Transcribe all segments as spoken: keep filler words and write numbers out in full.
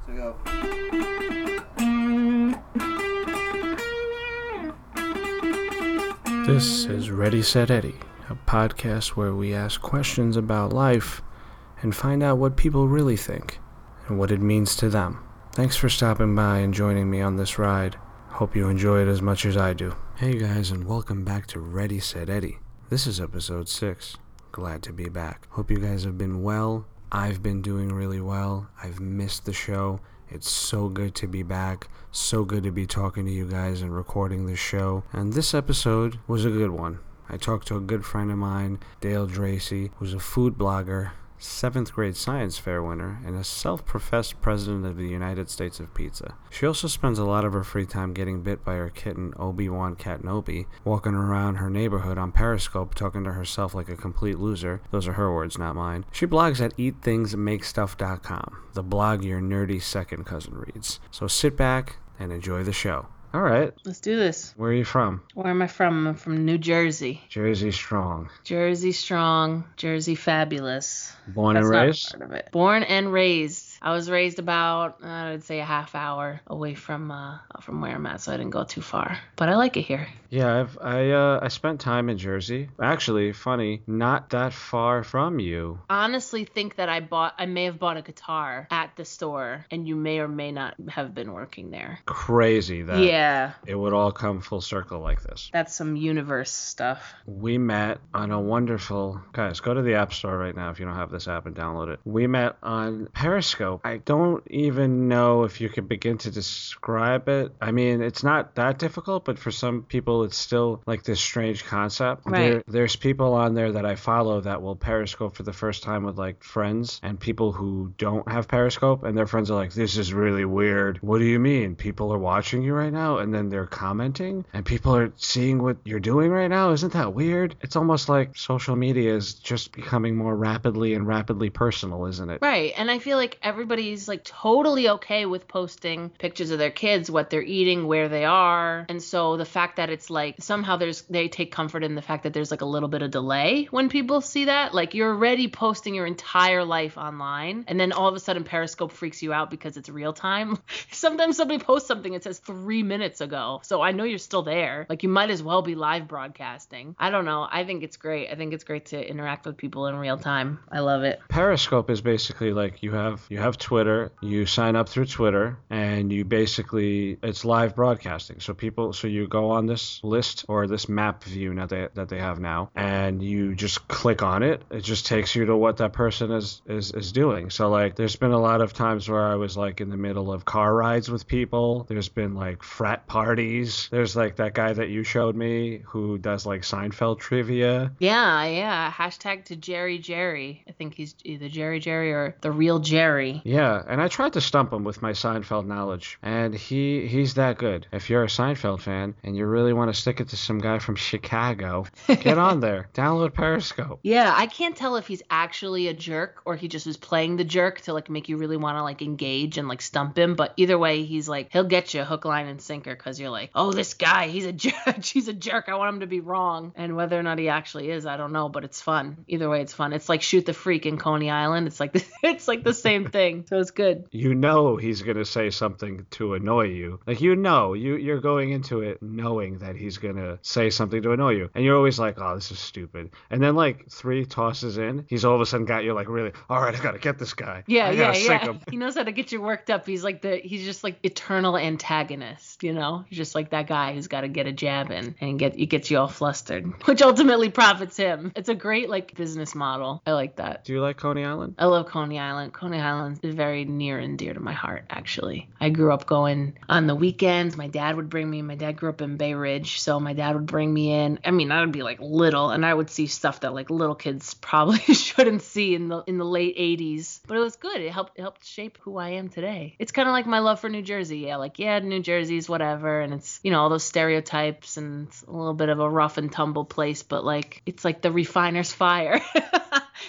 So go. This is Ready Set Eddie, a podcast where we ask questions about life and find out what people really think and what it means to them. Thanks for stopping by and joining me on this ride. Hope you enjoy it as much as I do. Hey guys, and welcome back to Ready Set Eddie. This is episode six. Glad to be back. Hope you guys have been well. I've been doing really well. I've missed the show. It's so good to be back. So good to be talking to you guys and recording this show. And this episode was a good one. I talked to a good friend of mine, Dale Dracy, who's a food blogger, seventh grade science fair winner, and a self-professed president of the United States of Pizza. She also spends a lot of her free time getting bit by her kitten, Obi-Wan Katnobi, walking around her neighborhood on Periscope talking to herself like a complete loser. Those are her words, not mine. She blogs at eat things make stuff dot com, the blog your nerdy second cousin reads. So sit back and enjoy the show. All right. Let's do this. Where are you from? Where am I from? I'm from New Jersey. Jersey strong. Jersey strong. Jersey fabulous. Born That's and not raised? part of it. Born and raised. I was raised about, uh, I would say, a half hour away from uh, from where I'm at, so I didn't go too far. But I like it here. Yeah, I've, I uh, I spent time in Jersey. Actually, funny, not that far from you. Honestly, think that I bought, I may have bought a guitar at the store, and you may or may not have been working there. Crazy that Yeah, it would all come full circle like this. that's some universe stuff. We met on a wonderful... Guys, go to the App Store right now if you don't have this app and download it. We met on Periscope. I don't even know if you could begin to describe it. I mean, it's not that difficult, but for some people, it's still like this strange concept. Right. There, there's people on there that I follow that will Periscope for the first time with like friends and people who don't have Periscope, and their friends are like, this is really weird. What do you mean? People are watching you right now? And then they're commenting and people are seeing what you're doing right now? Isn't that weird? It's almost like social media is just becoming more rapidly and rapidly personal, isn't it? Right, and I feel like everybody's like totally okay with posting pictures of their kids, what they're eating, where they are. And so the fact that it's like somehow there's they take comfort in the fact that there's like a little bit of delay when people see that. Like you're already posting your entire life online, and then all of a sudden Periscope freaks you out because it's real time. Sometimes somebody posts something it says three minutes ago, so I know you're still there. Like you might as well be live broadcasting. I don't know. I think it's great. I think it's great to interact with people in real time. I love it. Periscope is basically like you have you have Twitter, you sign up through Twitter, and you basically it's live broadcasting. So people so you go on this list or this map view that they that they have now, and you just click on it. It just takes you to what that person is is is doing. So like there's been a lot of times where I was like in the middle of car rides with people. There's been like frat parties. There's like that guy that you showed me who does like Seinfeld trivia. Yeah, yeah. Hashtag to Jerry Jerry. I think he's either Jerry Jerry or the real Jerry. Yeah, and I tried to stump him with my Seinfeld knowledge, and he he's that good. If you're a Seinfeld fan and you really want to stick it to some guy from Chicago, get on there. Download Periscope. Yeah, I can't tell if he's actually a jerk or he just was playing the jerk to like make you really want to like engage and like stump him. But either way, he's like, he'll get you hook, line, and sinker because you're like, oh, this guy, he's a jerk. He's a jerk. I want him to be wrong. And whether or not he actually is, I don't know, but it's fun. Either way, it's fun. It's like Shoot the Freak in Coney Island. It's like the, it's like the same thing. So it's good. You know he's going to say something to annoy you. Like, you know, you, you're going into it knowing that he's going to say something to annoy you. And you're always like, oh, this is stupid. And then, like, three tosses in, he's all of a sudden got you, like, really, all right, I got to get this guy. Yeah, I yeah, gotta sink yeah. him. He knows how to get you worked up. He's like the, he's just like eternal antagonist, you know? He's just like that guy who's got to get a jab in and get, it gets you all flustered, which ultimately profits him. It's a great, like, business model. I like that. Do you like Coney Island? I love Coney Island. Coney Island is very near and dear to my heart, actually. I grew up going on the weekends. My dad would bring me. My dad grew up in Bay Ridge, so my dad would bring me in. I mean, I would be like little, and I would see stuff that like little kids probably shouldn't see in the in the late eighties. But it was good. It helped it helped shape who I am today. It's kind of like my love for New Jersey. Yeah, like yeah, New Jersey's whatever, and it's you know all those stereotypes, and it's a little bit of a rough and tumble place, but like it's like the refiner's fire.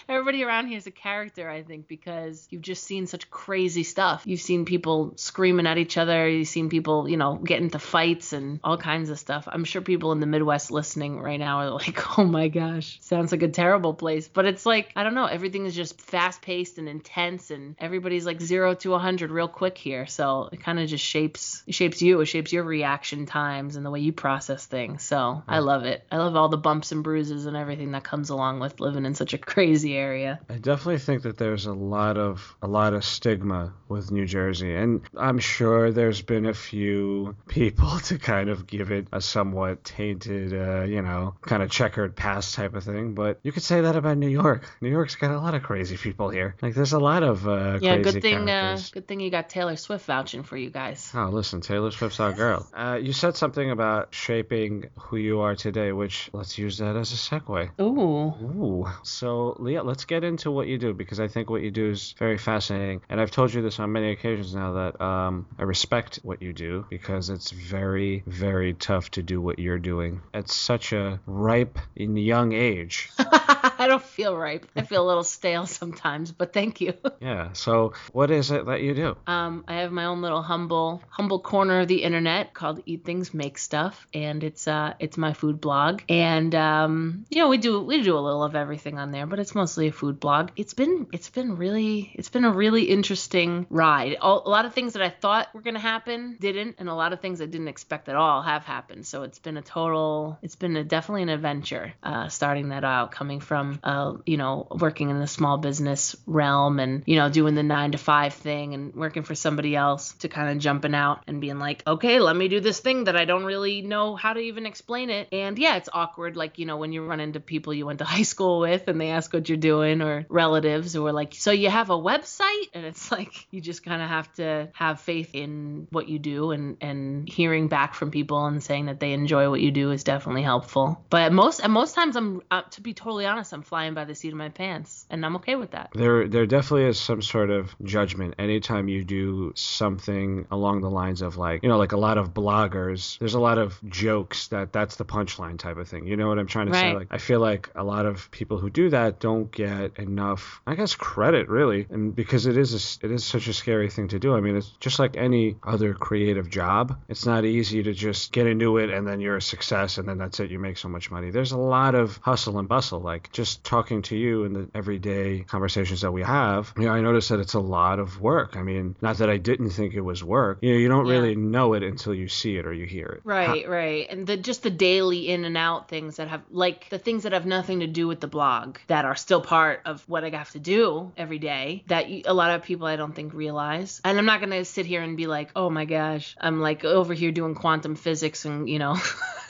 everybody around here is a character, I think, because you've just seen such crazy stuff. You've seen people screaming at each other. You've seen people, you know, get into fights and all kinds of stuff. I'm sure people in the Midwest listening right now are like, oh my gosh, sounds like a terrible place. But it's like, I don't know, everything is just fast paced and intense, and everybody's like zero to a hundred real quick here. So it kind of just shapes, it shapes you. It shapes your reaction times and the way you process things. So I love it. I love all the bumps and bruises and everything that comes along with living in such a crazy area. I definitely think that there's a lot of a lot of stigma with New Jersey, and I'm sure there's been a few people to kind of give it a somewhat tainted, uh, you know, kind of checkered past type of thing. But you could say that about New York. New York's got a lot of crazy people here. Like there's a lot of uh, yeah. crazy Good thing. Uh, characters. good thing you got Taylor Swift vouching for you guys. Oh, listen, Taylor Swift's our girl. Uh, you said something about shaping who you are today, which let's use that as a segue. Ooh. Ooh. So, Leah, let's get into what you do, because I think what you do is very fascinating. And I've told you this on many occasions now that um, I respect what you do, because it's very, very tough to do what you're doing at such a ripe and young age. I don't feel ripe. I feel a little stale sometimes, but thank you. Yeah. So what is it that you do? Um, I have my own little humble, humble corner of the internet called Eat Things, Make Stuff, and it's uh, it's my food blog. And um, you know, we do we do a little of everything on there, but it's mostly a food blog. It's been it's been really it's been a really interesting ride. A lot of things that I thought were gonna happen didn't, and a lot of things I didn't expect at all have happened. So it's been a total, it's been a, definitely an adventure. Uh, starting that out, coming from uh, you know, working in the small business realm and, you know, doing the nine to five thing and working for somebody else, to kind of jumping out and being like, okay, let me do this thing that I don't really know how to even explain it. And yeah, it's awkward. Like, you know, when you run into people you went to high school with and they ask what you're doing, or relatives who are like, so you have a website? And it's like, you just kind of have to have faith in what you do, and, and hearing back from people and saying that they enjoy what you do is definitely helpful. But most, and most times I'm, uh, to be totally honest, I'm flying by the seat of my pants, and I'm okay with that. There there definitely is some sort of judgment anytime you do something along the lines of, like, you know, like a lot of bloggers, there's a lot of jokes that that's the punchline type of thing. You know what I'm trying to Right. say? Like, I feel like a lot of people who do that don't get enough, I guess, credit, really. And because it is a, it is such a scary thing to do. I mean, it's just like any other creative job. It's not easy to just get into it and then you're a success and then that's it. You make so much money. There's a lot of hustle and bustle. Like, just talking to you in the everyday conversations that we have, you know, I noticed that it's a lot of work. I mean, not that I didn't think it was work. You know, you don't Yeah. really know it until you see it or you hear it. Right, right. And the just the daily in and out things that have, like, the things that have nothing to do with the blog that are still part of what I have to do every day, that you, a lot of people I don't think realize. And I'm not going to sit here and be like, oh my gosh, I'm like over here doing quantum physics and, you know,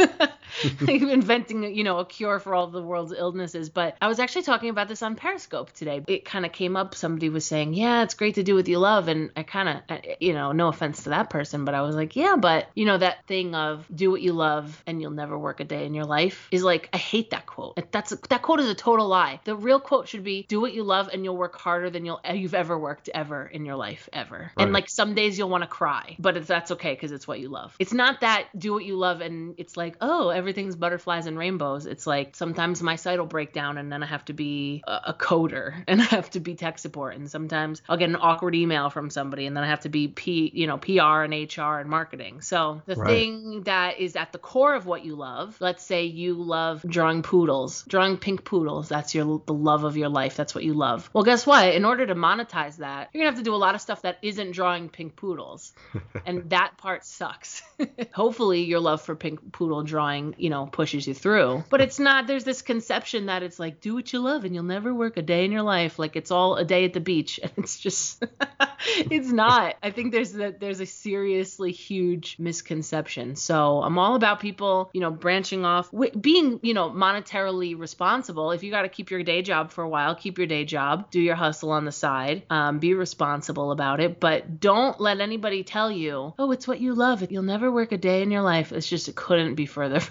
inventing, you know, a cure for all of the world's illnesses. But I was actually talking about this on Periscope today. It kind of came up. Somebody was saying, yeah, it's great to do what you love. And I kind of, you know, no offense to that person, but I was like, yeah, but, you know, that thing of do what you love and you'll never work a day in your life is like, I hate that quote. That's a, that quote is a total lie. The real quote should be, do what you love and you'll work harder than you'll you've ever worked ever in your life, ever. Right. And like, some days you'll want to cry, but it's, that's okay, because it's what you love. It's not that do what you love and it's like, oh, everything's butterflies and rainbows. It's like, sometimes my site will break down and then I have to be a, a coder and I have to be tech support. And sometimes I'll get an awkward email from somebody and then I have to be P, you know, P R and H R and marketing. So the Right. thing that is at the core of what you love, let's say you love drawing poodles, drawing pink poodles. That's your, the love of your life. That's what you love. Well, guess what? In order to monetize that, you're gonna have to do a lot of stuff that isn't drawing pink poodles. And that part sucks. Hopefully your love for pink poodle drawing, you know, pushes you through. But it's not, there's this conception that it's like, do what you love and you'll never work a day in your life. Like, it's all a day at the beach. And it's just, it's not. I think there's a, there's a seriously huge misconception. So I'm all about people, you know, branching off, w- being, you know, monetarily responsible. If you got to keep your day job for a while, keep your day job, do your hustle on the side, um, be responsible about it. But don't let anybody tell you, oh, it's what you love. You'll never work a day in your life. It's just, it couldn't be further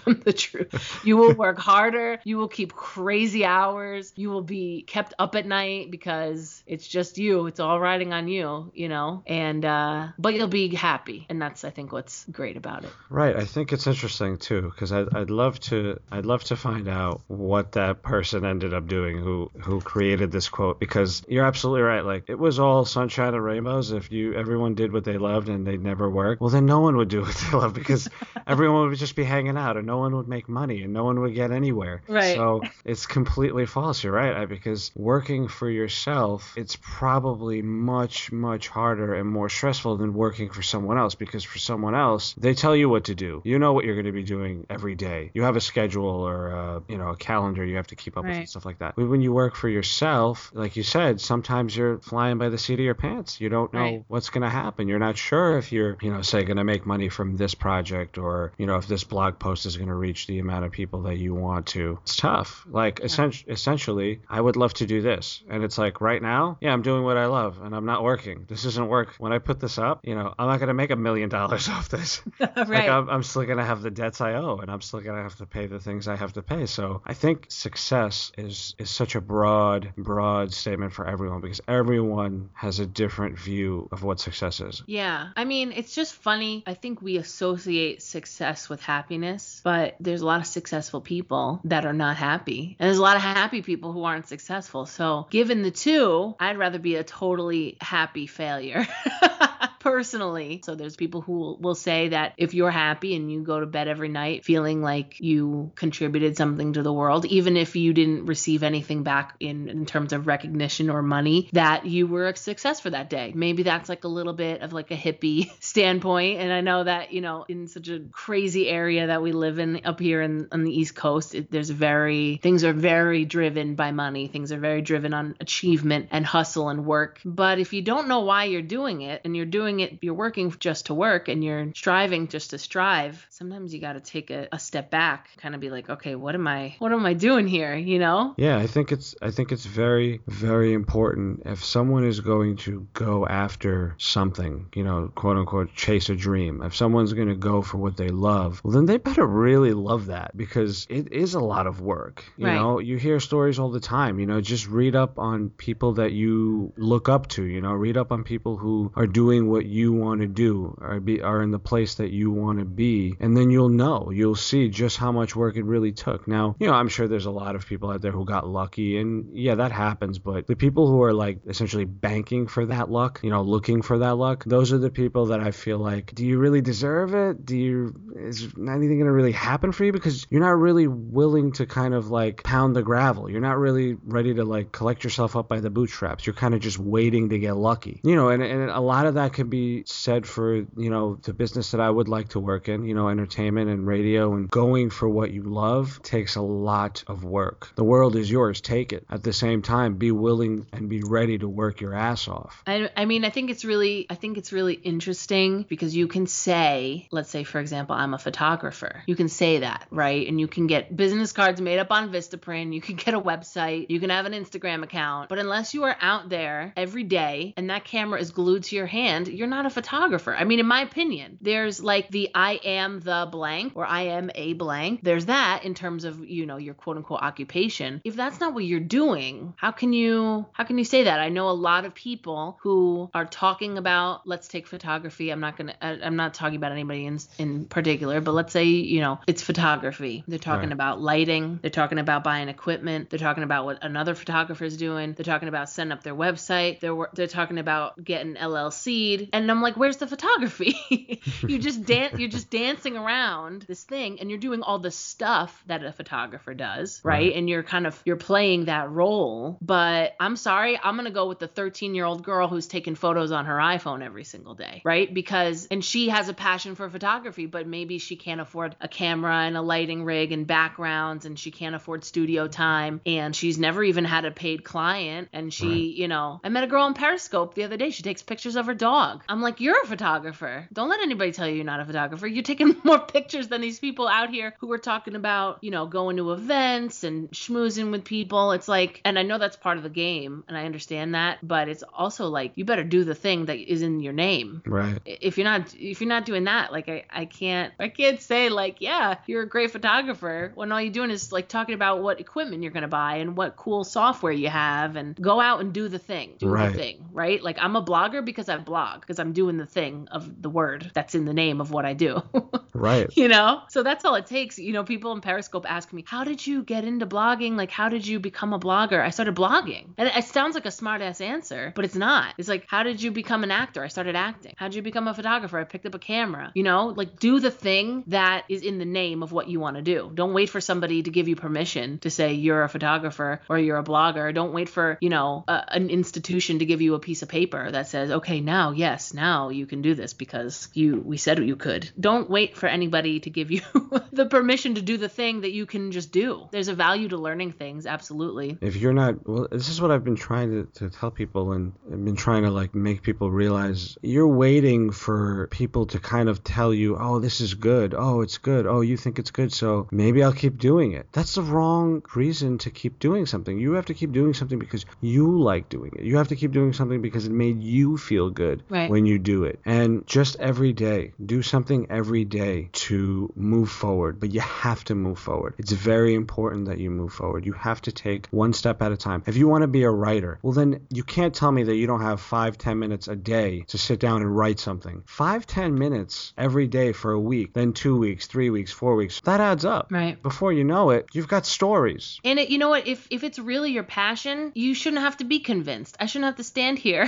from the truth. You will work harder. You will keep crazy hours. You will be kept up at night because it's just you. It's all riding on you, you know, and, uh, but you'll be happy. And that's, I think, what's great about it. Right. I think it's interesting too, because I'd, I'd love to, I'd love to find out what that person ended up doing who, who created this quote, because you're absolutely right. Like, it was all sunshine and rainbows. If you, everyone did what they loved and they'd never work, well, then no one would do what they love, because everyone would just be hanging out and no one would make money and no one would get anywhere. Right. So it's completely false. You're right. Because working for yourself, it's probably much, much harder and more stressful than working for someone else, because for someone else, they tell you what to do. You know what you're going to be doing every day. You have a schedule or a, you know, a calendar you have to keep up Right. with and stuff like that. But when you work for yourself, like you said, sometimes you're flying by the seat of your pants. You don't know Right. what's going to happen. You're not sure if you're, you know, say going to make money from this project, or, you know, if this blog post is going to reach the amount of people that you want to. It's tough. Like, yeah. essen- essentially, I would love to do this. And it's like, right now, yeah, I'm doing what I love and I'm not working. This isn't work. When I put this up, you know, I'm not going to make a million dollars off this. Right. Like, I'm, I'm still going to have the debts I owe, and I'm still going to have to pay the things I have to pay. So I think success is, is such a broad, broad statement for everyone, because everyone has a different view of what success is. Yeah. I mean, it's just funny. I think we associate success with happiness, but there's a lot of successful people that are not happy. And there's a lot of happy people who aren't successful. So given the two, I'd rather be a totally happy failure. Personally. So there's people who will say that if you're happy and you go to bed every night feeling like you contributed something to the world, even if you didn't receive anything back in, in terms of recognition or money, that you were a success for that day. Maybe that's like a little bit of like a hippie standpoint. And I know that, you know, in such a crazy area that we live in up here in, on the East Coast, it, there's very, things are very driven by money. Things are very driven on achievement and hustle and work. But if you don't know why you're doing it, and you're doing it, you're working just to work and you're striving just to strive, sometimes you got to take a, a step back, kind of be like, okay, what am I, what am I doing here? You know? Yeah, I think it's, I think it's very, very important. If someone is going to go after something, you know, quote unquote, chase a dream, if someone's going to go for what they love, well, then they better really love that, because it is a lot of work. You Right. know, you hear stories all the time, you know, just read up on people that you look up to, you know, read up on people who are doing what you want to do, or be are in the place that you want to be, and then you'll know, you'll see just how much work it really took. Now, you know, I'm sure there's a lot of people out there who got lucky, and yeah, that happens, but the people who are like essentially banking for that luck, you know, looking for that luck, those are the people that I feel like, do you really deserve it? Do you, is anything going to really happen for you? Because you're not really willing to kind of like pound the gravel. You're not really ready to like collect yourself up by the bootstraps. You're kind of just waiting to get lucky, you know, and, and a lot of that can be said for, you know, the business that I would like to work in, you know, entertainment and radio, and going for what you love takes a lot of work. The world is yours. Take it. At the same time, be willing and be ready to work your ass off. I, I mean, I think it's really, I think it's really interesting, because you can say, let's say, for example, I'm a photographer. You can say that, right? And you can get business cards made up on Vistaprint. You can get a website. You can have an Instagram account. But unless you are out there every day and that camera is glued to your hand, you're not a photographer. I mean, in my opinion, there's like the I am the blank, or I am a blank. There's that in terms of, you know, your quote unquote occupation. If that's not what you're doing, how can you, how can you say that? I know a lot of people who are talking about, let's take photography. I'm not going to, I'm not talking about anybody in, in particular, but let's say, you know, it's photography. They're talking Right. about lighting. They're talking about buying equipment. They're talking about what another photographer is doing. They're talking about setting up their website. They're, they're talking about getting L L C'd. And I'm like, where's the photography? you just dance, you're just dancing around this thing, and you're doing all the stuff that a photographer does, right? right? And you're kind of, you're playing that role. But I'm sorry, I'm going to go with the thirteen year old girl who's taking photos on her iPhone every single day, right? Because, and she has a passion for photography, but maybe she can't afford a camera and a lighting rig and backgrounds, and she can't afford studio time, and she's never even had a paid client. And she, right. you know, I met a girl on Periscope the other day. She takes pictures of her dog. blog. I'm like, you're a photographer. Don't let anybody tell you you're not a photographer. You're taking more pictures than these people out here who are talking about, you know, going to events and schmoozing with people. It's like, and I know that's part of the game and I understand that, but it's also like, you better do the thing that is in your name. Right. If you're not, if you're not doing that, like I, I can't, I can't say like, yeah, you're a great photographer when all you're doing is like talking about what equipment you're going to buy and what cool software you have, and go out and do the thing, do Right. the thing, right? Like I'm a blogger because I blog, because I'm doing the thing of the word that's in the name of what I do. Right. You know, so that's all it takes. You know, people in Periscope ask me, how did you get into blogging? Like, how did you become a blogger? I started blogging. And it sounds like a smart ass answer, but it's not. It's like, how did you become an actor? I started acting. How did you become a photographer? I picked up a camera. You know, like do the thing that is in the name of what you want to do. Don't wait for somebody to give you permission to say you're a photographer or you're a blogger. Don't wait for, you know, a, an institution to give you a piece of paper that says, okay, now, yes, now you can do this because you, we said you could. Don't wait for anybody to give you the permission to do the thing that you can just do. There's a value to learning things. Absolutely. If you're not, well, this is what I've been trying to, to tell people, and I've been trying to like make people realize, you're waiting for people to kind of tell you, oh, this is good. Oh, it's good. Oh, you think it's good. So maybe I'll keep doing it. That's the wrong reason to keep doing something. You have to keep doing something because you like doing it. You have to keep doing something because it made you feel good right. when you do it. And just every day, do something every day to move forward. But you have to move forward. It's very important that you move forward. You have to take one step at a time. If you want to be a writer, well, then you can't tell me that you don't have five, ten minutes a day to sit down and write something. Five, ten minutes every day for a week, then two weeks, three weeks, four weeks. That adds up. Right. Before you know it, you've got stories. And it, you know what? If if it's really your passion, you shouldn't have to be convinced. I shouldn't have to stand here.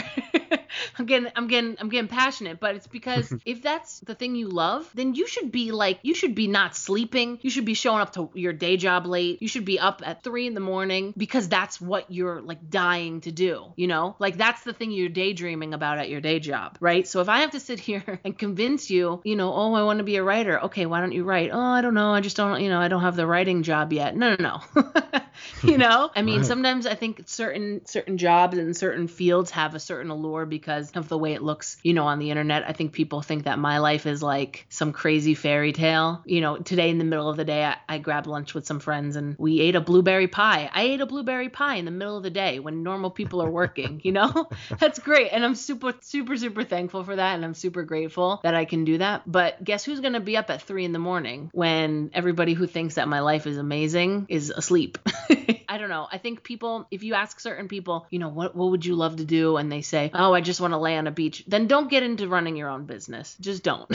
I'm getting, I'm getting, I'm getting passionate, but it's because if that's the thing you love, then you should be like, you should be not sleeping. You should be showing up to your day job late. You should be up at three in the morning because that's what you're like dying to do. You know, like that's the thing you're daydreaming about at your day job, right? So if I have to sit here and convince you, you know, oh, I want to be a writer. Okay, why don't you write? Oh, I don't know. I just don't, you know, I don't have the writing job yet. No, no, no. You know, I mean, Right. sometimes I think certain certain jobs and certain fields have a certain allure because of the way it looks, you know, on the internet. I think people think that my life is like some crazy fairy tale. You know, today in the middle of the day, I, I grabbed lunch with some friends and we ate a blueberry pie. I ate a blueberry pie in the middle of the day when normal people are working, you know? That's great. And I'm super, super, super thankful for that. And I'm super grateful that I can do that. But guess who's going to be up at three in the morning when everybody who thinks that my life is amazing is asleep? I don't know. I think people, if you ask certain people, you know, what what would you love to do? And they say, oh, I just want to lay on a beach. Then don't get into running your own business. Just don't.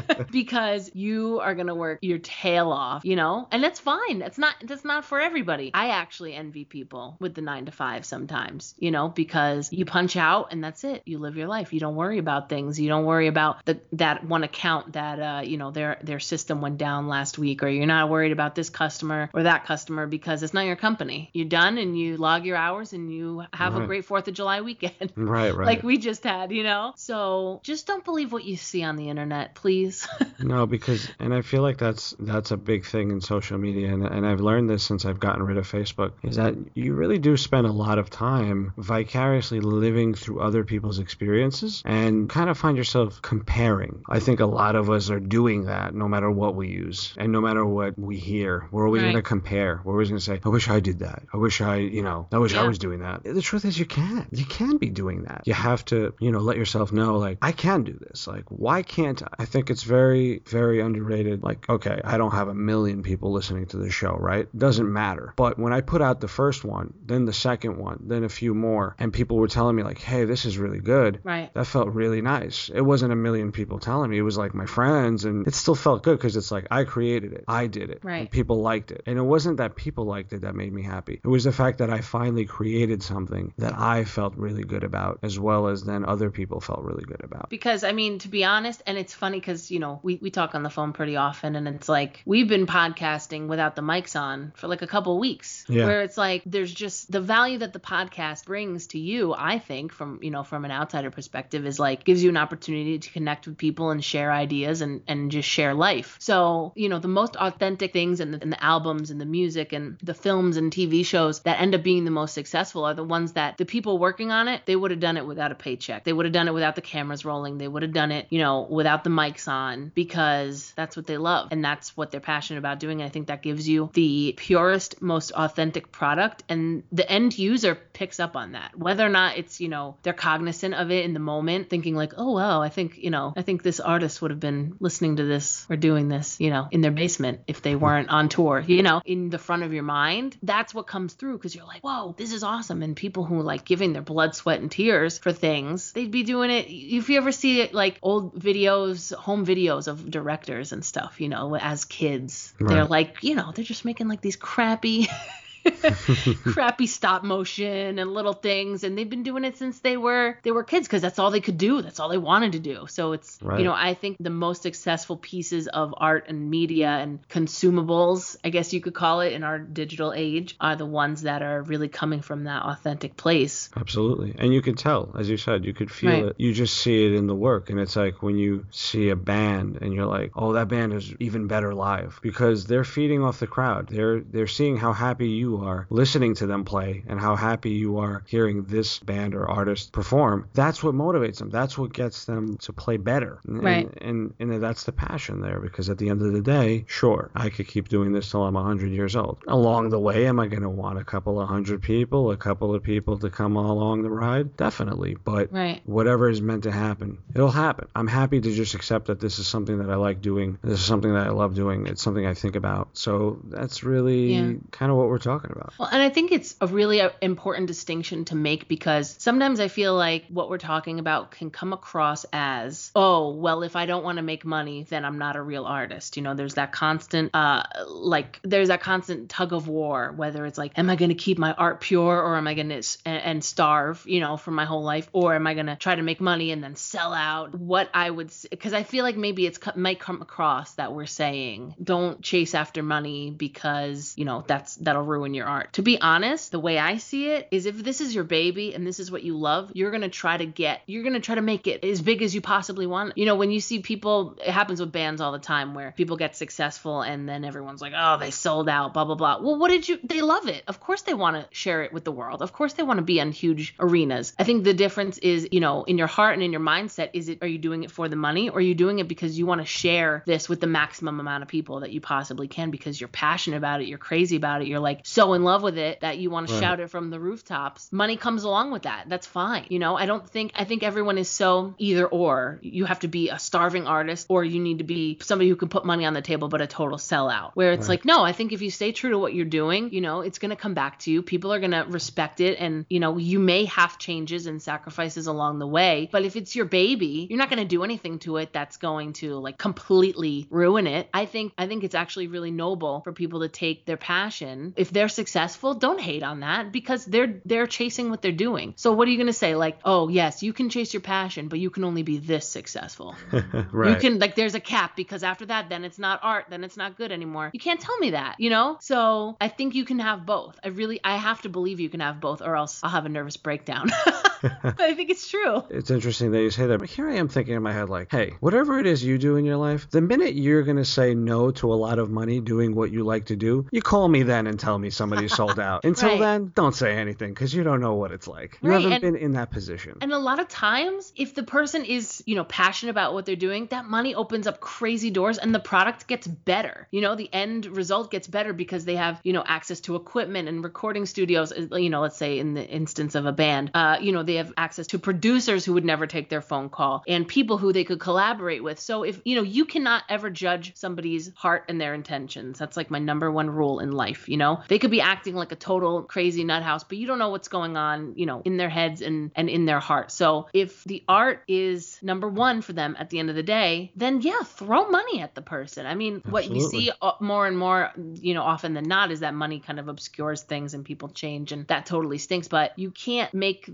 Because you are going to work your tail off, you know, and that's fine. That's not, that's not for everybody. I actually envy people with the nine to five sometimes, you know, because you punch out and that's it. You live your life. You don't worry about things. You don't worry about the, that one account that, uh, you know, their, their system went down last week, or you're not worried about this customer or that customer because it's not your company. You're done and you log your hours and you have Right. a great fourth of July weekend. Right, right. Like we just had, you know? So just don't believe what you see on the internet, please. No, because, and I feel like that's that's a big thing in social media, and, and I've learned this since I've gotten rid of Facebook, is that you really do spend a lot of time vicariously living through other people's experiences and kind of find yourself comparing. I think a lot of us are doing that no matter what we use and no matter what we hear. We're always Right. going to compare. We're always going to say, I wish I did that. I wish I, you know, I wish I Yeah. was doing that. The truth is you can't. You can be doing that. You have to, you know, let yourself know, like, I can do this. Like, why can't I? I think it's very, very underrated. Like, okay, I don't have a million people listening to the show, right? Doesn't matter. But when I put out the first one, then the second one, then a few more, and people were telling me like, hey, this is really good. Right. That felt really nice. It wasn't a million people telling me. It was like my friends, and it still felt good because it's like I created it. I did it. Right. And people liked it. And it wasn't that people liked it that made me happy. It was the fact that I finally created something that I felt really good about, as well as then other people felt really good about. Because, I mean, to be honest, and it's funny because, you know, we, we talk on the phone pretty often, and it's like we've been podcasting without the mics on for like a couple weeks, Yeah. where it's like there's just the value that the podcast brings to you, I think, from, you know, from an outsider perspective, is like gives you an opportunity to connect with people and share ideas and, and just share life. So, you know, the most authentic things in the, in the albums and the music and the films and T V V shows that end up being the most successful are the ones that the people working on it, they would have done it without a paycheck. They would have done it without the cameras rolling. They would have done it, you know, without the mics on, because that's what they love and that's what they're passionate about doing. And I think that gives you the purest, most authentic product, and the end user picks up on that. Whether or not it's, you know, they're cognizant of it in the moment, thinking like, oh, wow, I think, you know, I think this artist would have been listening to this or doing this, you know, in their basement if they weren't on tour, you know, in the front of your mind. That's what comes through, because you're like, whoa, this is awesome. And people who like giving their blood, sweat, and tears for things, they'd be doing it. If you ever see it, like old videos, home videos of directors and stuff, you know, as kids, right. They're like, you know, they're just making like these crappy crappy stop motion and little things, and they've been doing it since they were they were kids, because that's all they could do, that's all they wanted to do. So it's right. You know, I think the most successful pieces of art and media and consumables, I guess you could call it, in our digital age are the ones that are really coming from that authentic place. Absolutely. And you could tell, as you said, you could feel right. it. You just see it in the work. And it's like when you see a band and you're like, oh, that band is even better live, because they're feeding off the crowd. They're they're seeing how happy you are listening to them play and how happy you are hearing this band or artist perform. That's what motivates them. That's what gets them to play better. Right. And, and, and that's the passion there, because at the end of the day, sure, I could keep doing this till I'm one hundred years old. Along the way, am I going to want a couple of hundred people, a couple of people to come along the ride? Definitely. But right. whatever is meant to happen, it'll happen. I'm happy to just accept that this is something that I like doing. This is something that I love doing. It's something I think about. So that's really yeah. kind of what we're talking about. Well, and I think it's a really important distinction to make, because sometimes I feel like what we're talking about can come across as, oh, well, if I don't want to make money, then I'm not a real artist. You know, there's that constant, uh, like, there's that constant tug of war, whether it's like, am I going to keep my art pure, or am I going to and, and starve, you know, for my whole life, or am I going to try to make money and then sell out? What I would, because I feel like maybe it's might come across that we're saying, don't chase after money because, you know, that's that'll ruin your art. To be honest, the way I see it is, if this is your baby and this is what you love, you're going to try to get, you're going to try to make it as big as you possibly want. You know, when you see people, it happens with bands all the time where people get successful and then everyone's like, oh, they sold out, blah, blah, blah. Well, what did you, they love it. Of course they want to share it with the world. Of course they want to be in huge arenas. I think the difference is, you know, in your heart and in your mindset, is it, are you doing it for the money, or are you doing it because you want to share this with the maximum amount of people that you possibly can, because you're passionate about it, you're crazy about it, you're like so in love with it that you want to right. shout it from the rooftops. Money comes along with that. That's fine. You know, I don't think, I think everyone is so either or. You have to be a starving artist, or you need to be somebody who can put money on the table but a total sellout. Where it's right. like, no, I think if you stay true to what you're doing, you know, it's going to come back to you. People are going to respect it. And, you know, you may have changes and sacrifices along the way, but if it's your baby, you're not going to do anything to it that's going to like completely ruin it. I think, I think it's actually really noble for people to take their passion. If they're successful, don't hate on that, because they're, they're chasing what they're doing. So what are you going to say? Like, oh yes, you can chase your passion, but you can only be this successful. Right. You can, like, there's a cap, because after that, then it's not art, then it's not good anymore. You can't tell me that, you know? So I think you can have both. I really, I have to believe you can have both, or else I'll have a nervous breakdown. But I think it's true. It's interesting that you say that. But here I am thinking in my head, like, hey, whatever it is you do in your life, the minute you're going to say no to a lot of money doing what you like to do, you call me then and tell me somebody's sold out. Until right. then, don't say anything, because you don't know what it's like. You right. haven't and, been in that position. And a lot of times, if the person is, you know, passionate about what they're doing, that money opens up crazy doors and the product gets better. You know, the end result gets better because they have, you know, access to equipment and recording studios. You know, let's say in the instance of a band, uh, you know, they have access to producers who would never take their phone call and people who they could collaborate with. So if, you know, you cannot ever judge somebody's heart and their intentions. That's like my number one rule in life. You know, they could be acting like a total crazy nut house, but you don't know what's going on, you know, in their heads and, and in their heart. So if the art is number one for them at the end of the day, then yeah, throw money at the person. I mean, Absolutely. What you see more and more, you know, often than not, is that money kind of obscures things and people change, and that totally stinks. But you can't make the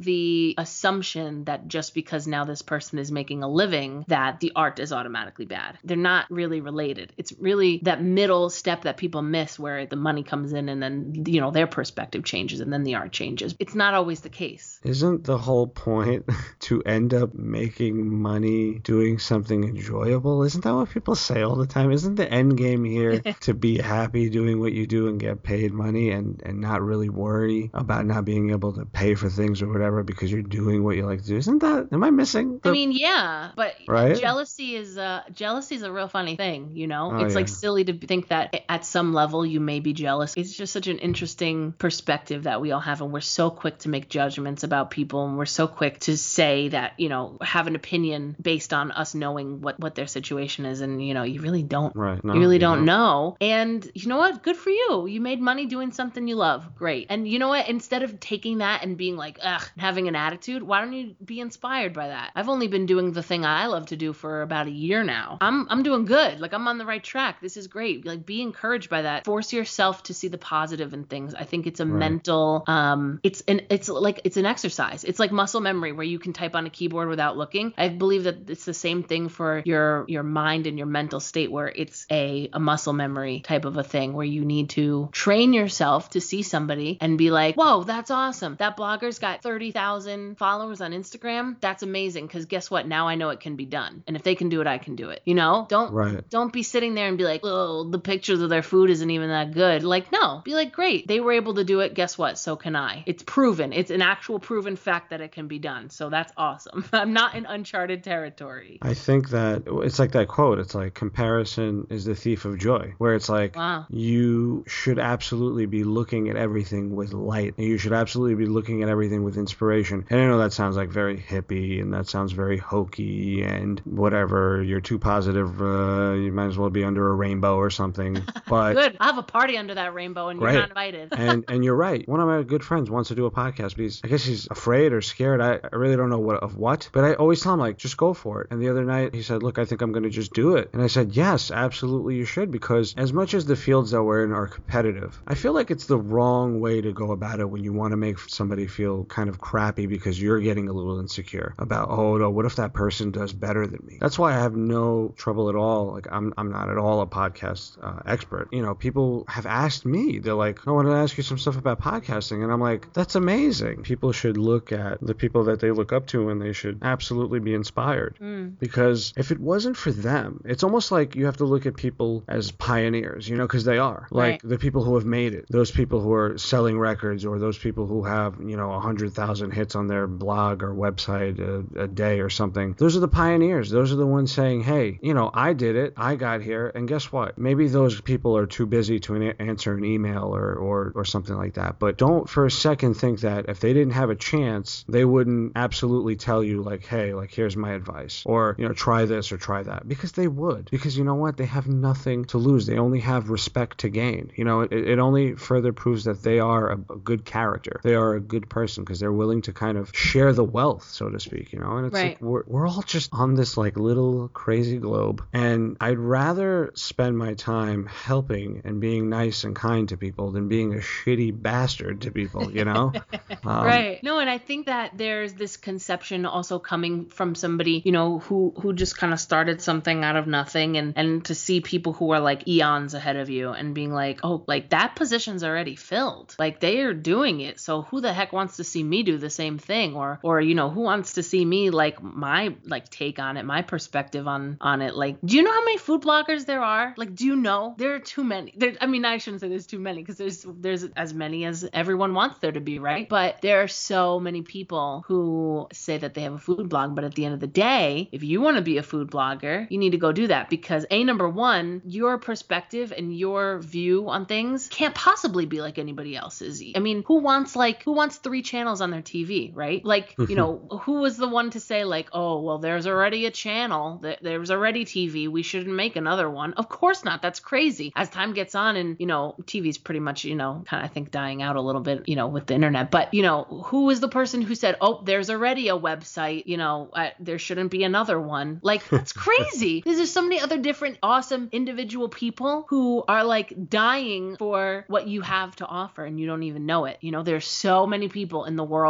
the assumption that just because now this person is making a living, that the art is automatically bad. They're not really related. It's really that middle step that people miss where the money comes in and then, you know, their perspective changes and then the art changes. It's not always the case. Isn't the whole point to end up making money doing something enjoyable? Isn't that what people say all the time? Isn't the end game here to be happy doing what you do and get paid money and, and not really worry about not being able to pay for things or whatever because you're doing what you like to do? Isn't that, am I missing? The, I mean, yeah, but right? jealousy is uh, jealousy is a real funny thing, you know? Oh, it's yeah. like silly to think that at some level you may be jealous. It's just such an interesting perspective that we all have, and we're so quick to make judgments about people, and we're so quick to say that, you know, have an opinion based on us knowing what, what their situation is, and, you know, you really don't. Right. No, you really you don't, don't know. And you know what? Good for you. You made money doing something you love. Great. And you know what? Instead of taking that and being like, ugh, having an attitude, why don't you be inspired by that? I've only been doing the thing I love to do for about a year now. I'm I'm doing good. Like, I'm on the right track. This is great. Like, be encouraged by that. Force yourself to see the positive in things. I think it's a Right. mental, um, it's an, it's like, it's an exercise. It's like muscle memory where you can type on a keyboard without looking. I believe that it's the same thing for your, your mind and your mental state, where it's a, a muscle memory type of a thing where you need to train yourself to see somebody and be like, whoa, that's awesome. That blogger's got thirty thousand followers on Instagram. That's amazing. Cause guess what? Now I know it can be done. And if they can do it, I can do it. You know, don't, Right. don't be sitting there and be like, oh, the pictures of their food isn't even that good. Like, no, be like, great. They were able to do it. Guess what? So can I. It's proven. It's an actual proven fact that it can be done. So that's awesome. I'm not in uncharted territory. I think that it's like that quote. It's like comparison is the thief of joy, where it's like Wow. you should absolutely be looking at everything with light. And you should absolutely be looking at everything with inspiration. And I know that sounds like very hippie and that sounds very hokey and whatever. You're too positive. Uh, you might as well be under a rainbow or something. But Good. I'll have a party under that rainbow and Right. you're not invited. and and you're right. One of my good friends wants to do a podcast, but he's I guess he's afraid or scared. I, I really don't know what of what. But I always tell him, like, just go for it. And the other night he said, look, I think I'm going to just do it. And I said, yes, absolutely you should, because as much as the fields that we're in are competitive, I feel like it's the wrong way to go about it when you want to make somebody feel kind of crappy because you're getting a little insecure about, oh no, what if that person does better than me? That's why I have no trouble at all. Like, I'm I'm not at all a podcast uh, expert. You know, people have asked me, they're like, I want to ask you some stuff about podcasting. And I'm like, that's amazing. People should look at the people that they look up to and they should absolutely be inspired. Mm. Because if it wasn't for them, it's almost like you have to look at people as pioneers, you know, because they are. Like Right. the people who have made it, those people who are selling records, or those people who have, you know, one hundred thousand hits on their blog or website a, a day or something. Those are the pioneers. Those are the ones saying, hey, you know, I did it. I got here. And guess what? Maybe those people are too busy to an- answer an email or, or, or something like that. But don't for a second think that if they didn't have a chance, they wouldn't absolutely tell you, like, hey, like, here's my advice, or, you know, try this or try that, because they would. Because you know what? They have nothing to lose. They only have respect to gain. You know, it, it only further proves that they are a, a good character. They are a good person because they're willing to kind of share the wealth, so to speak, you know? And it's Right. like, we're, we're all just on this like little crazy globe. And I'd rather spend my time helping and being nice and kind to people than being a shitty bastard to people, you know? Um, Right. No, and I think that there's this conception also coming from somebody, you know, who who just kind of started something out of nothing, and and to see people who are like eons ahead of you and being like, oh, like that position's already filled. Like they are doing it. So who the heck wants to see me do the same thing? Or or you know, who wants to see me like my like take on it, my perspective on on it? Like, do you know how many food bloggers there are? Like, do you know? There are too many. There, I mean, I shouldn't say there's too many, because there's there's as many as everyone wants there to be, right? But there are so many people who say that they have a food blog, but at the end of the day, if you want to be a food blogger, you need to go do that, because a number one, your perspective and your view on things can't possibly be like anybody else's. I mean, who wants like who wants three channels on their T V, right? Like, you know, who was the one to say like, oh, well, there's already a channel, that there's already T V, we shouldn't make another one? Of course not. That's crazy. As time gets on, and you know, T V's pretty much, you know, kind of I think dying out a little bit, you know, with the internet. But you know, who was the person who said, oh, there's already a website, you know, uh, there shouldn't be another one? Like, that's crazy. There's so many other different awesome individual people who are like dying for what you have to offer, and you don't even know it. You know, there's so many people in the world. There's so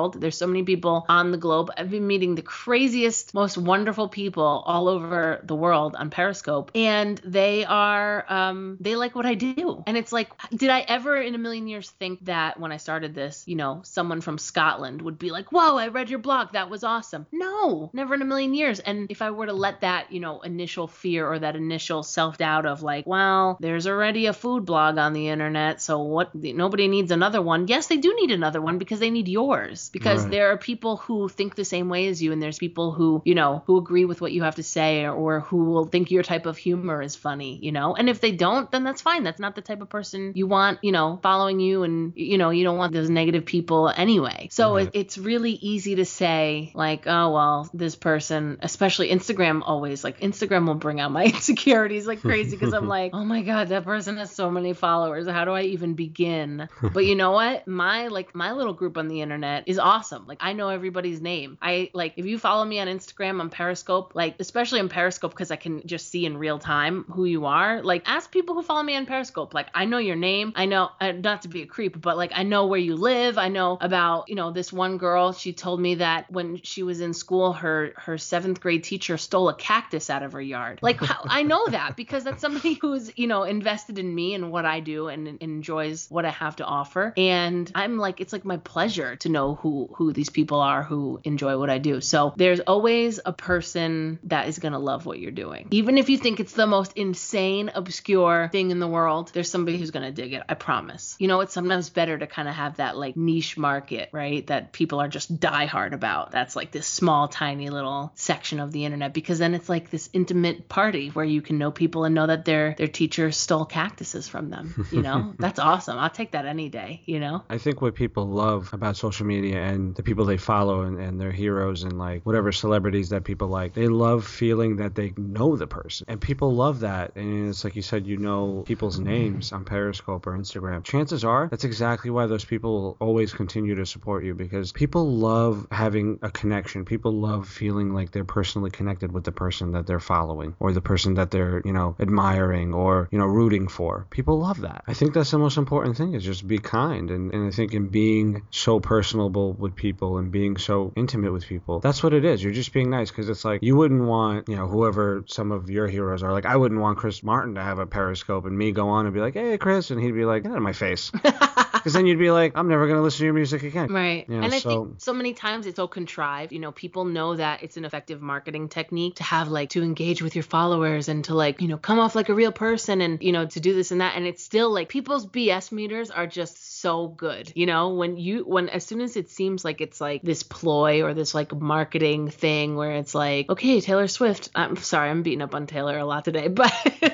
so many people on the globe. I've been meeting the craziest, most wonderful people all over the world on Periscope, and they are, um, they like what I do. And it's like, did I ever in a million years think that when I started this, you know, someone from Scotland would be like, whoa, I read your blog, that was awesome. No, never in a million years. And if I were to let that, you know, initial fear or that initial self-doubt of like, well, there's already a food blog on the internet, so what, nobody needs another one. Yes, they do need another one because they need yours, because Right. there are people who think the same way as you, and there's people who, you know, who agree with what you have to say, or, or who will think your type of humor is funny, you know. And if they don't, then that's fine. That's not the type of person you want, you know, following you, and, you know, you don't want those negative people anyway. So Right. it, it's really easy to say like, oh, well, this person, especially Instagram, always like Instagram will bring out my insecurities like crazy, because I'm like, oh my God, that person has so many followers. How do I even begin? But you know what? My like my little group on the internet is awesome. Like I know everybody's name. I like if you follow me on Instagram, on Periscope, like especially on Periscope, because I can just see in real time who you are. Like ask people who follow me on Periscope. Like I know your name. I know, uh, not to be a creep, but like I know where you live. I know about, you know, this one girl. She told me that when she was in school, her her seventh grade teacher stole a cactus out of her yard. Like how, I know that because that's somebody who's, you know, invested in me and what I do, and, and enjoys what I have to offer. And I'm like, it's like my pleasure to know who who these people are who enjoy what I do. So there's always a person that is going to love what you're doing. Even if you think it's the most insane, obscure thing in the world, there's somebody who's going to dig it. I promise. You know, it's sometimes better to kind of have that like niche market, right? That people are just diehard about. That's like this small, tiny little section of the internet, because then it's like this intimate party where you can know people and know that their their teacher stole cactuses from them. You know, that's awesome. I'll take that any day, you know? I think what people love about social media and the people they follow and, and their heroes and like whatever celebrities that people like, they love feeling that they know the person. And people love that. And it's like you said, you know people's names on Periscope or Instagram. Chances are that's exactly why those people will always continue to support you, because people love having a connection. People love feeling like they're personally connected with the person that they're following or the person that they're, you know, admiring or, you know, rooting for. People love that. I think that's the most important thing, is just be kind. And, and I think in being so personable with people and being so intimate with people, that's what it is. You're just being nice, because it's like you wouldn't want, you know, whoever some of your heroes are, like I wouldn't want Chris Martin to have a Periscope and me go on and be like, hey, Chris, and he'd be like, get out of my face. Because then you'd be like, I'm never going to listen to your music again. Right. You know, and I so... think so many times it's so contrived. You know, people know that it's an effective marketing technique to have like to engage with your followers and to like, you know, come off like a real person and, you know, to do this and that. And it's still like people's B S meters are just so good. You know, when you when as soon as it seems like it's like this ploy or this like marketing thing where it's like, OK, Taylor Swift. I'm sorry, I'm beating up on Taylor a lot today. But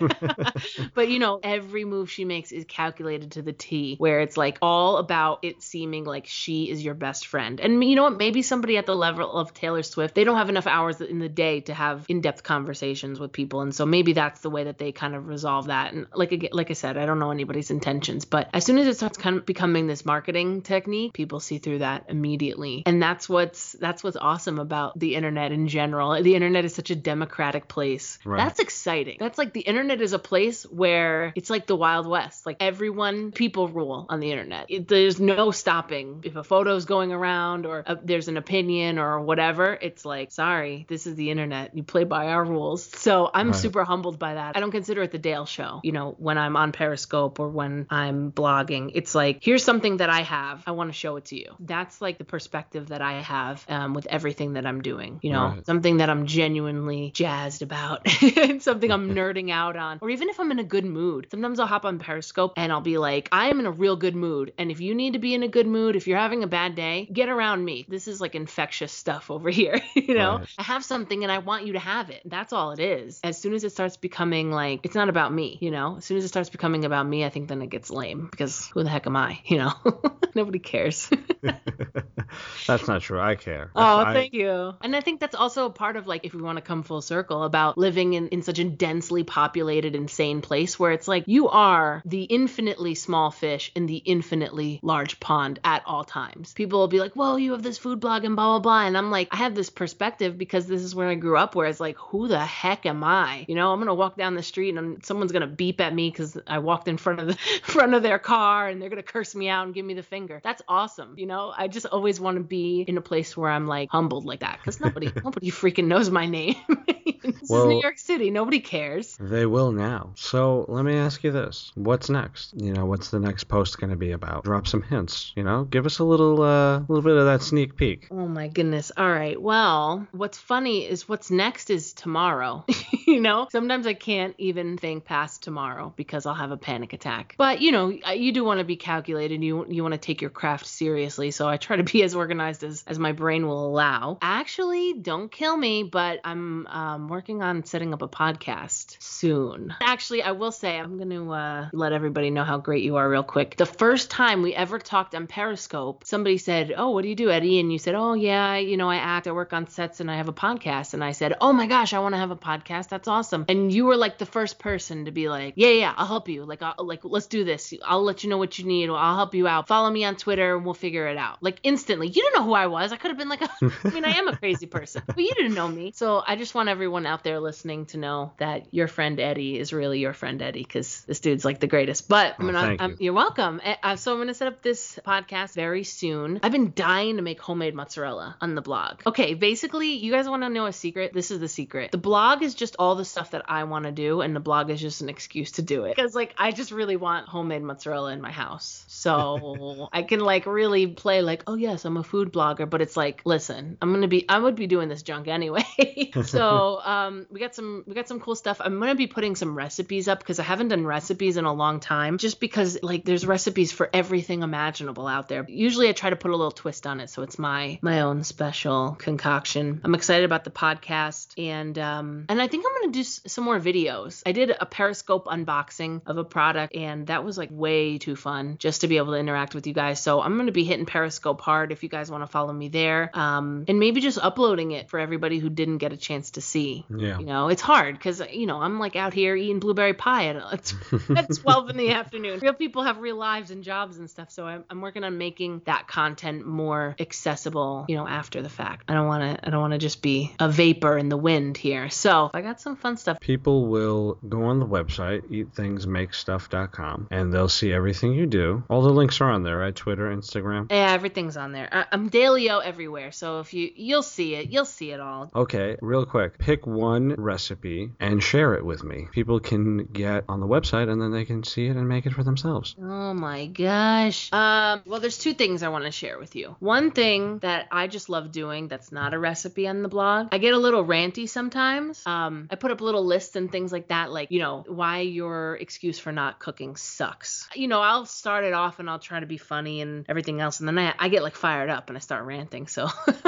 but, you know, every move she makes is calculated to the T, where it's like all about it seeming like she is your best friend. And you know what? Maybe somebody at the level of Taylor Swift, they don't have enough hours in the day to have in-depth conversations with people. And so maybe that's the way that they kind of resolve that. And like, like I said, I don't know anybody's intentions, but as soon as it starts kind of becoming this marketing technique, people see through that immediately. And that's what's, that's what's awesome about the internet in general. The internet is such a democratic place. Right. That's exciting. That's like the internet is a place where it's like the Wild West. Like everyone, people rule on the internet. It, there's no stopping. If a photo's going around or a, there's an opinion or whatever, it's like, sorry, this is the internet. You play by our rules. So I'm Right. super humbled by that. I don't consider it the Dale Show. You know, when I'm on Periscope or when I'm blogging, it's like, here's something that I have. I want to show it to you. That's like the perspective that I have um, with everything that I'm doing. You know, Right. something that I'm genuinely jazzed about, something I'm nerding out on, or even if I'm in a good mood. Sometimes I'll hop on Periscope and I'll be like, I am in a real good mood. And if you need to be in a good mood, if you're having a bad day, get around me. This is like infectious stuff over here. You know, Right. I have something and I want you to have it. That's all it is. As soon as it starts becoming like, it's not about me, you know, as soon as it starts becoming about me, I think then it gets lame, because who the heck am I? You know, nobody cares. That's not true. I care. Oh, I, thank you. And I think that's also a part of like, if we want to come full circle about living in, in such a densely populated, insane place where it's like you are the infinitely small fish in the infinite infinitely large pond at all times. People will be like, whoa, you have this food blog and blah, blah, blah. And I'm like, I have this perspective because this is where I grew up, where it's like, who the heck am I? You know, I'm going to walk down the street and someone's going to beep at me because I walked in front of the front of their car and they're going to curse me out and give me the finger. That's awesome. You know, I just always want to be in a place where I'm like humbled like that, because nobody, nobody freaking knows my name. This well, is New York City. Nobody cares. They will now. So let me ask you this. What's next? You know, what's the next post going to be about? Drop some hints, you know, give us a little, uh, little bit of that sneak peek. Oh my goodness. All right. Well, what's funny is what's next is tomorrow. You know, sometimes I can't even think past tomorrow because I'll have a panic attack. But, you know, you do want to be calculated. You you want to take your craft seriously. So I try to be as organized as, as my brain will allow. Actually, don't kill me, but I'm um, working on setting up a podcast soon. Actually, I will say, I'm going to uh, let everybody know how great you are real quick. The first time we ever talked on Periscope, somebody said, oh, what do you do, Eddie? And you said, oh, yeah, you know, I act, I work on sets, and I have a podcast. And I said, oh my gosh, I want to have a podcast. That's awesome. And you were like the first person to be like, yeah, yeah, I'll help you. Like, I'll, like, let's do this. I'll let you know what you need. I'll help you out. Follow me on Twitter and we'll figure it out. Like, instantly. You didn't know who I was. I could have been like, a, I mean, I am a crazy person, but you didn't know me. So I just want everyone out there listening to know that your friend Eddie is really your friend Eddie, because this dude's like the greatest. But oh, I'm gonna, I'm, you. you're welcome. Uh, so I'm going to set up this podcast very soon. I've been dying to make homemade mozzarella on the blog. Okay, basically, you guys want to know a secret? This is the secret. The blog is just all the stuff that I want to do, and the blog is just an excuse to do it. Because, like, I just really want homemade mozzarella in my house. So I can, like, really play like, oh, yes, I'm a food blogger. But it's like, listen, I'm going to be, I would be doing this junk anyway. So um, we got some, we got some cool stuff. I'm going to be putting some recipes up because I haven't done recipes in a long time, just because, like, there's recipes for everything imaginable out there. Usually I try to put a little twist on it, so it's my my own special concoction. I'm excited about the podcast, and um and I think I'm gonna do s- some more videos. I did a Periscope unboxing of a product, and that was like way too fun just to be able to interact with you guys. So I'm gonna be hitting Periscope hard if you guys want to follow me there, um and maybe just uploading it for everybody who didn't get a chance to see. Yeah, you know, it's hard because, you know, I'm like out here eating blueberry pie at, at twelve in the afternoon. Real people have real lives and jobs and stuff, so I'm, I'm working on making that content more accessible, you know, after the fact. I don't want to I don't want to just be a vapor in the wind here. So I got some fun stuff. People will go on the website, eat things make stuff dot com, and they'll see everything you do. All the links are on there, right? Twitter, Instagram. Yeah, everything's on there. I, I'm Dalio everywhere, so if you you'll see it, you'll see it all. Okay, real quick, pick one recipe and share it with me. People can get on the website and then they can see it and make it for themselves. Oh my gosh. Um, well, there's two things I want to share with you. One thing that I just love doing that's not a recipe on the blog, I get a little ranty sometimes. Um, I put up little lists and things like that, like, you know, why your excuse for not cooking sucks. You know, I'll start it off and I'll try to be funny and everything else, and then I, I get like fired up and I start ranting. So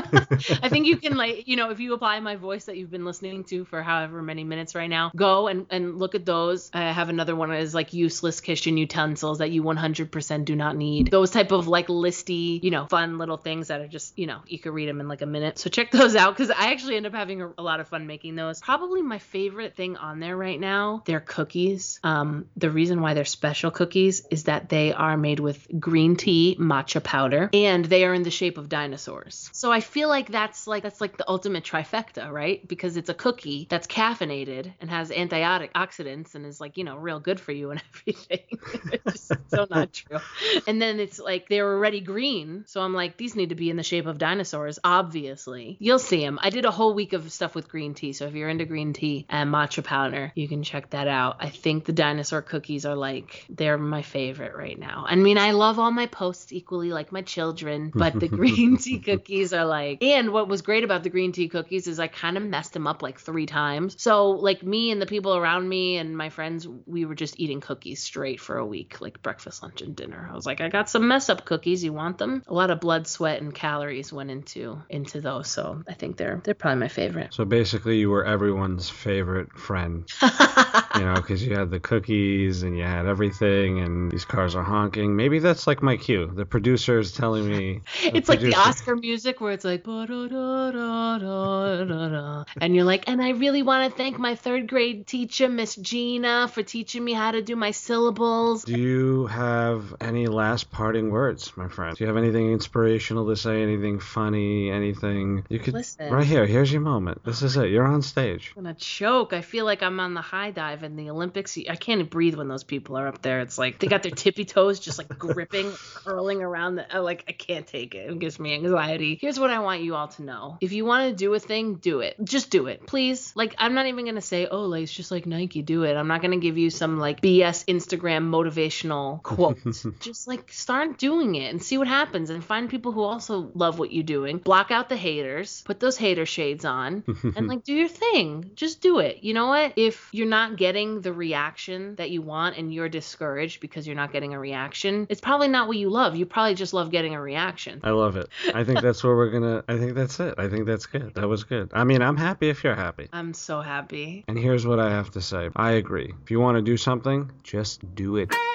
I think you can, like, you know, if you apply my voice that you've been listening to for however many minutes right now, go and, and look at those. I have another one that is like useless kitchen utensils that you one hundred percent do not need. Those type of like listy, you know, fun little things that are just, you know, you could read them in like a minute. So check those out, because I actually end up having a, a lot of fun making those. Probably my favorite thing on there right now, they're cookies. Um, the reason why they're special cookies is that they are made with green tea matcha powder, and they are in the shape of dinosaurs. So I feel like that's like that's like the ultimate trifecta, right? Because it's a cookie that's caffeinated and has antioxidants and is like, you know, real good for you and everything. It's just so not true. And then it's like they're already green, so I'm like, these need to be in the shape of dinosaurs, obviously. You'll see them. I did a whole week of stuff with green tea, so if you're into green tea and matcha powder, you can check that out. I think the dinosaur cookies are like, they're my favorite right now. I mean, I love all my posts equally, like my children, but the green tea cookies are like, and what was great about the green tea cookies is I kind of messed them up like three times. So like me and the people around me and my friends, we were just eating cookies straight for a week, like breakfast, lunch, and dinner. I was like, I got some mess up cookies. You want them? A lot of blood, sweat, and calories went into into those. So I think they're they're probably my favorite. So basically, you were everyone's favorite friend. You know, because you had the cookies and you had everything, and these cars are honking. Maybe that's like my cue. The producer is telling me. It's like the Oscar music where it's like, and you're like, and I really want to thank my third grade teacher, Miss Gina, for teaching me how to do my syllables. Do you have any last parting words, my friend? Do you have anything inspirational to say? Anything funny? Anything you could? Listen. Right here. Here's your moment. This is it. You're on stage. I'm gonna choke. I feel like I'm on the high dive in the Olympics. I can't breathe when those people are up there. It's like they got their tippy toes just like gripping, curling around. The, like I can't take it. It gives me anxiety. Here's what I want you all to know. If you want to do a thing, do it. Just do it, please. Like I'm not even gonna say, oh, like it's just like Nike, do it. I'm not gonna give you some like B S Instagram motivational quote. Just like start doing it and see what happens, and find people who also love what you're doing. Block out the haters. Put those hater shades on, and like do your thing. Just do it. You know what? If you're not getting the reaction that you want and you're discouraged because you're not getting a reaction, it's probably not what you love. You probably just love getting a reaction. I love it. I think that's where we're gonna. I think that's it. I think that's good. That was good. I mean, I'm happy if you're happy. I'm so happy. And here's what I have to say. I agree. If you want to do something, just do it.